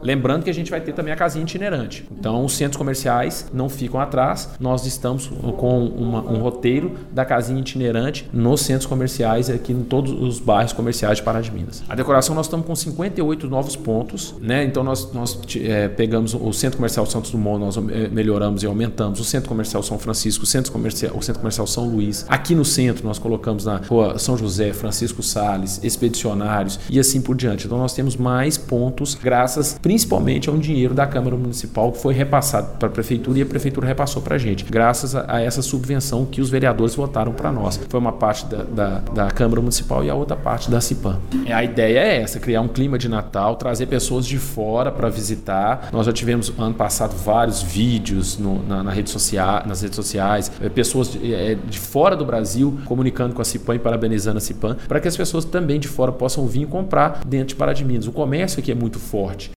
Lembrando que a gente vai ter também a casinha itinerante. Então, os centros comerciais não ficam atrás. Nós estamos com um roteiro da casinha itinerante nos centros comerciais aqui em todos os bairros comerciais de Pará de Minas. A decoração nós estamos com 58 novos pontos, né? Então, nós pegamos o Centro Comercial Santos Dumont, nós melhoramos e aumentamos. O Centro Comercial São Francisco, o Centro Comercial São Luís. Aqui no centro, nós colocamos na Rua São José, Francisco Sales, Expedicionários e assim por diante. Então, nós temos mais pontos, graças principalmente a um dinheiro da Câmara Municipal que foi repassado para a Prefeitura e a Prefeitura repassou para a gente, graças a essa subvenção que os vereadores votaram para nós. Foi uma parte da Câmara Municipal e a outra parte da CIPAM. A ideia é essa, criar um clima de Natal, trazer pessoas de fora para visitar. Nós já tivemos ano passado vários vídeos nas redes sociais, pessoas de fora do Brasil comunicando com a CIPAM e parabenizando a CIPAM, para que as pessoas também de fora possam vir comprar dentro de Pará de Minas. O comércio aqui é muito forte.